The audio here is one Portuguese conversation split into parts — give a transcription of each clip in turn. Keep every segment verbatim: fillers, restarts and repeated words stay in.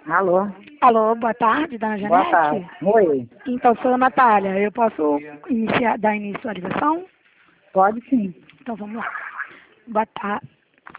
Alô? Alô, boa tarde, dona Janete? Boa tarde. Oi. Então, sou a Natália. Eu posso iniciar, dar início à ligação? Pode sim. Então, vamos lá. Boa tarde.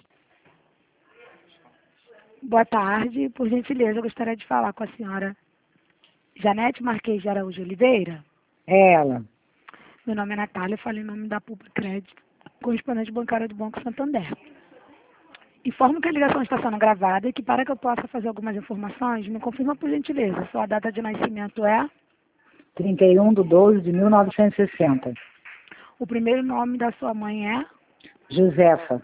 Boa tarde. Por gentileza, eu gostaria de falar com a senhora Janete Marques de Araújo Oliveira. É ela. Meu nome é Natália, eu falo em nome da Publi Crédito, correspondente bancária do Banco Santander. Informo que a ligação está sendo gravada e que, para que eu possa fazer algumas informações, me confirma por gentileza. Sua data de nascimento é trinta e um de doze de mil novecentos e sessenta. o primeiro nome da sua mãe é Josefa.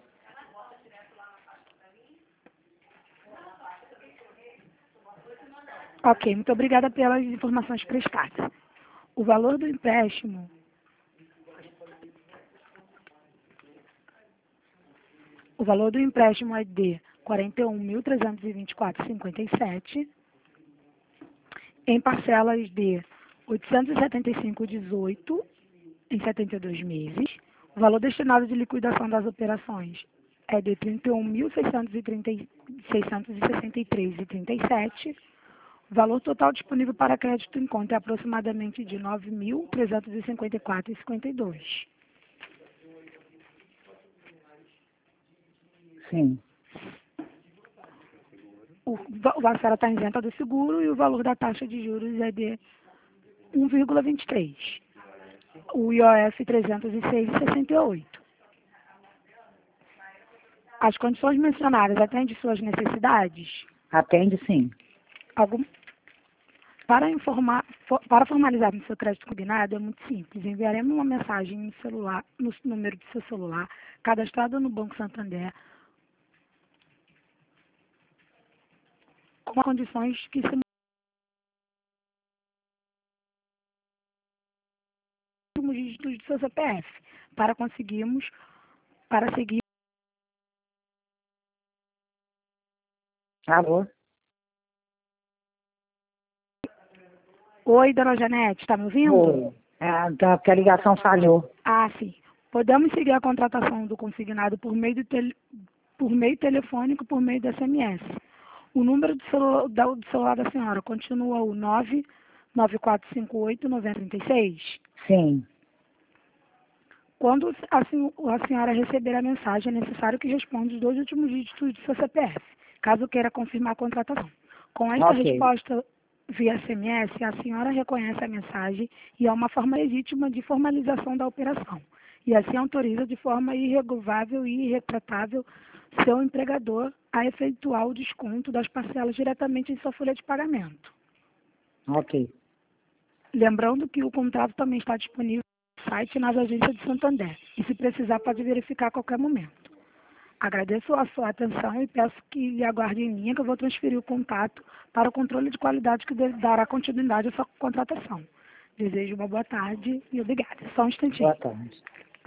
Ok, muito obrigada pelas informações prestadas. O valor do empréstimo o valor do empréstimo é de quarenta e um mil trezentos e vinte e quatro vírgula cinquenta e sete em parcelas de oitocentos e setenta e cinco vírgula dezoito em setenta e dois meses. O valor destinado de liquidação das operações é de trinta e um mil seiscentos e sessenta e três vírgula trinta e sete. O valor total disponível para crédito em conta é aproximadamente de nove mil trezentos e cinquenta e quatro vírgula cinquenta e dois. Sim. O, a senhora está isenta do seguro e o valor da taxa de juros é de um vírgula vinte e três. O I O F trezentos e seis vírgula sessenta e oito. As condições mencionadas atendem suas necessidades? Atende sim. Algum, para, informar, for, para formalizar no seu crédito combinado é muito simples. Enviaremos uma mensagem no celular, no número do seu celular, cadastrado no Banco Santander, com condições que se os dígitos do seu C P F, para conseguirmos, para seguir. Alô? Oi, dona Janete, está me ouvindo? Oi. Ah, tá, porque a ligação falhou. Ah, sim. Podemos seguir a contratação do consignado por meio, do tele, por meio telefônico, por meio do S M S. O número do celular, do celular da senhora continua o nove nove quatro cinco oito nove zero três seis? Sim. Quando a, a senhora receber a mensagem, é necessário que responda os dois últimos dígitos do seu C P F, caso queira confirmar a contratação. Com esta Ok. resposta via S M S, a senhora reconhece a mensagem e é uma forma legítima de formalização da operação. E assim autoriza de forma irrevogável e irretratável seu empregador a efetuar o desconto das parcelas diretamente em sua folha de pagamento. Ok. Lembrando que o contrato também está disponível no site e nas agências de Santander. E se precisar, pode verificar a qualquer momento. Agradeço a sua atenção e peço que lhe aguarde em linha, que eu vou transferir o contato para o controle de qualidade que dará continuidade à sua contratação. Desejo uma boa tarde e obrigada. Só um instantinho. Boa tarde.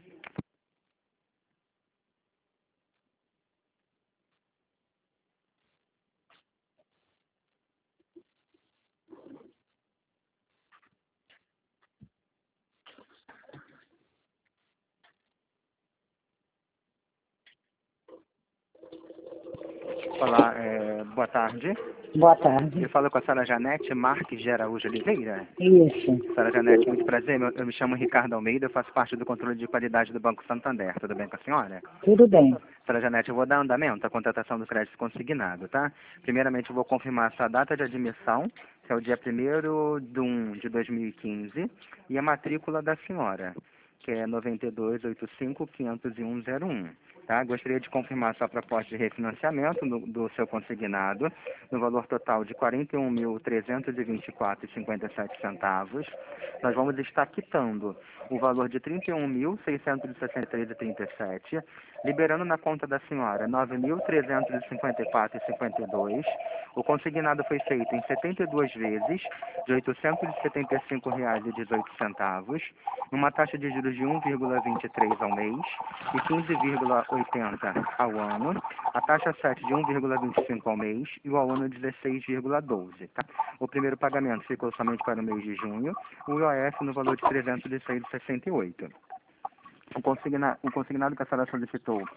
Olá, é, boa tarde. Boa tarde. Eu falo com a senhora Janete Marques de Araújo Oliveira. Isso. Senhora Janete, muito prazer. Eu, eu me chamo Ricardo Almeida, eu faço parte do controle de qualidade do Banco Santander. Tudo bem com a senhora? Tudo bem. Senhora Janete, eu vou dar andamento à contratação do crédito consignado, tá? Primeiramente, eu vou confirmar a sua data de admissão, que é o dia primeiro de um de dois mil e quinze, e a matrícula da senhora, que é nove dois oito cinco cinco zero um zero um. Tá? Gostaria de confirmar sua proposta de refinanciamento do, do seu consignado, no valor total de quarenta e um mil trezentos e vinte e quatro vírgula cinquenta e sete centavos. Nós vamos estar quitando o valor de trinta e um mil seiscentos e sessenta e três vírgula trinta e sete, liberando na conta da senhora nove mil trezentos e cinquenta e quatro vírgula cinquenta e dois. O consignado foi feito em setenta e duas vezes, de oitocentos e setenta e cinco reais e dezoito centavos, numa taxa de juros de um vírgula vinte e três ao mês e quinze vírgula oitenta ao ano, a taxa sete de um vírgula vinte e cinco ao mês e o ao ano dezesseis vírgula doze. Tá? O primeiro pagamento ficou somente para o mês de junho, o I O F no valor de trezentos e seis vírgula sessenta e oito. O, consigna, o consignado que a senhora solicitou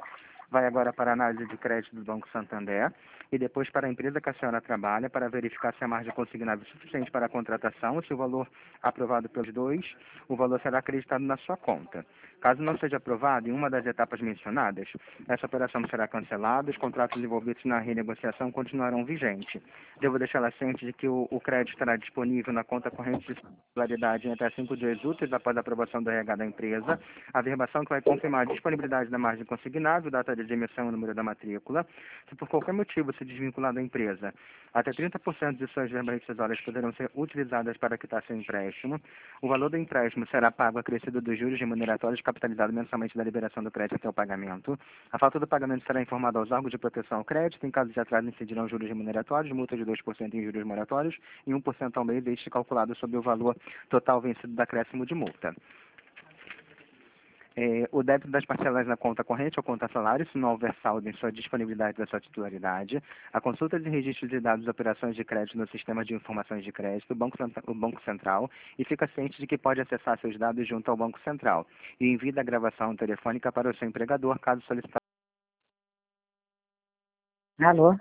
vai agora para a análise de crédito do Banco Santander e depois para a empresa que a senhora trabalha para verificar se a margem consignada é suficiente para a contratação. Se o valor aprovado pelos dois, o valor será acreditado na sua conta. Caso não seja aprovado em uma das etapas mencionadas, essa operação será cancelada, os contratos envolvidos na renegociação continuarão vigentes. Devo deixá-la ciente de que o, o crédito estará disponível na conta corrente de titularidade em até cinco dias úteis após a aprovação do R H da empresa. A verbação que vai confirmar a disponibilidade da margem consignável, data de emissão e o número da matrícula. Se por qualquer motivo se desvincular da empresa, até trinta por cento de suas verbas rescisórias poderão ser utilizadas para quitar seu empréstimo. O valor do empréstimo será pago acrescido dos juros remuneratórios capitalizado mensalmente da liberação do crédito até o pagamento. A falta do pagamento será informada aos órgãos de proteção ao crédito. Em caso de atraso, incidirão juros remuneratórios, multa de dois por cento em juros moratórios e um por cento ao mês, este calculado sobre o valor total vencido do acréscimo de multa. É, o débito das parcelas na conta corrente ou conta salário, se não houver saldo em sua disponibilidade da sua titularidade, a consulta de registro de dados de operações de crédito no sistema de informações de crédito, o Banco, o Banco Central, e fica ciente de que pode acessar seus dados junto ao Banco Central e envia a gravação telefônica para o seu empregador, caso solicitado. Alô?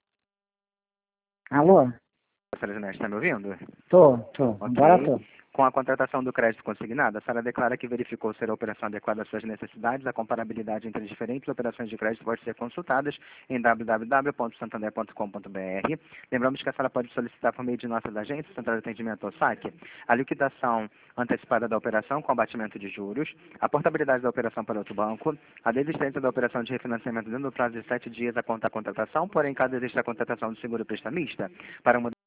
Alô? Senhora Janete, está me ouvindo? Tô, tô. Ok. Agora tô. Com a contratação do crédito consignado, a senhora declara que verificou ser a operação adequada às suas necessidades. A comparabilidade entre diferentes operações de crédito pode ser consultadas em w w w ponto santander ponto com ponto b r. Lembramos que a senhora pode solicitar por meio de nossas agências, Central de Atendimento ou S A C, a liquidação antecipada da operação com abatimento de juros, a portabilidade da operação para outro banco, a desistência da operação de refinanciamento dentro do prazo de sete dias a conta a contratação, porém, caso exista a contratação do seguro prestamista, para uma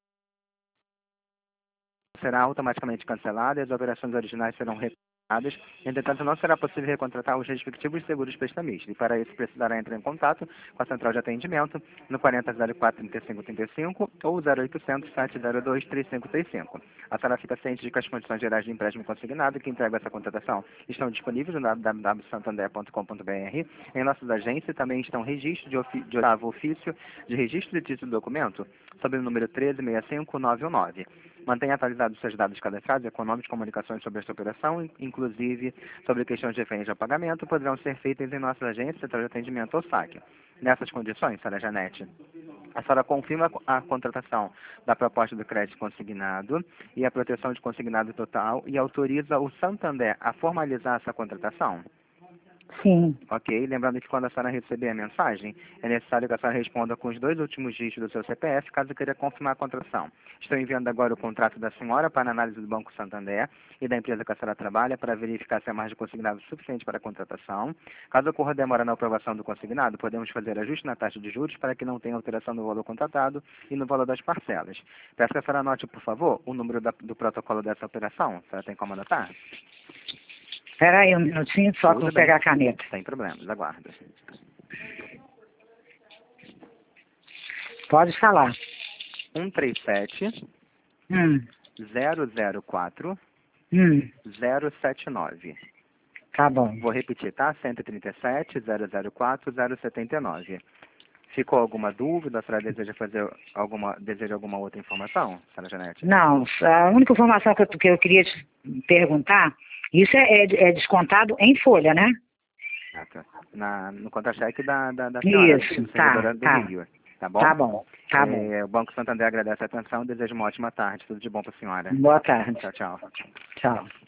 será automaticamente cancelada e as operações originais serão retornadas. Entretanto, não será possível recontratar os respectivos seguros prestamistas. E para isso, precisará entrar em contato com a central de atendimento no quarenta zero quatro, trinta e cinco trinta e cinco ou zero oitocentos, sete zero dois, três cinco três cinco. A senhora fica ciente de que as condições gerais de empréstimo consignado que entregam essa contratação estão disponíveis no w w w ponto santander ponto com ponto b r. Em nossas agências também estão registros de, ofi de oitavo ofício de registro de título do documento sob o número treze seis cinco nove um nove. Mantenha atualizados seus dados cadastrados e econômicos, comunicações sobre esta operação, inclusive sobre questões referentes ao pagamento, poderão ser feitas em nossas agências, Central de Atendimento ou S A C. Nessas condições, senhora Janete, a senhora confirma a contratação da proposta do crédito consignado e a proteção de consignado total e autoriza o Santander a formalizar essa contratação? Sim. Ok, lembrando que quando a senhora receber a mensagem, é necessário que a senhora responda com os dois últimos dígitos do seu C P F, caso queira confirmar a contratação. Estou enviando agora o contrato da senhora para análise do Banco Santander e da empresa que a senhora trabalha para verificar se a margem consignada é suficiente para a contratação. Caso ocorra demora na aprovação do consignado, podemos fazer ajuste na taxa de juros para que não tenha alteração no valor contratado e no valor das parcelas. Peço que a senhora anote, por favor, o número da, do protocolo dessa operação. A senhora tem como anotar? Espera aí um minutinho, só que eu vou pegar a caneta. Sem problemas, aguardo. Pode falar. um três sete, Hum, zero zero quatro, hum, zero sete nove. tá bom. Vou repetir, tá? cento e trinta e sete, zero zero quatro, zero setenta e nove. Ficou alguma dúvida? A senhora deseja fazer alguma, deseja alguma outra informação, senhora Janete? Não, a única informação que eu, que eu queria te perguntar, isso é, é, é descontado em folha, né? Ah, tá. Na, no contra-cheque da, da, da senhora, Isso, do tá, servidor do tá. Rio. Tá bom? Tá bom, tá bom. É, o Banco Santander agradece a atenção, desejo uma ótima tarde. Tudo de bom para a senhora. Boa tarde. Tchau, tchau. Tchau.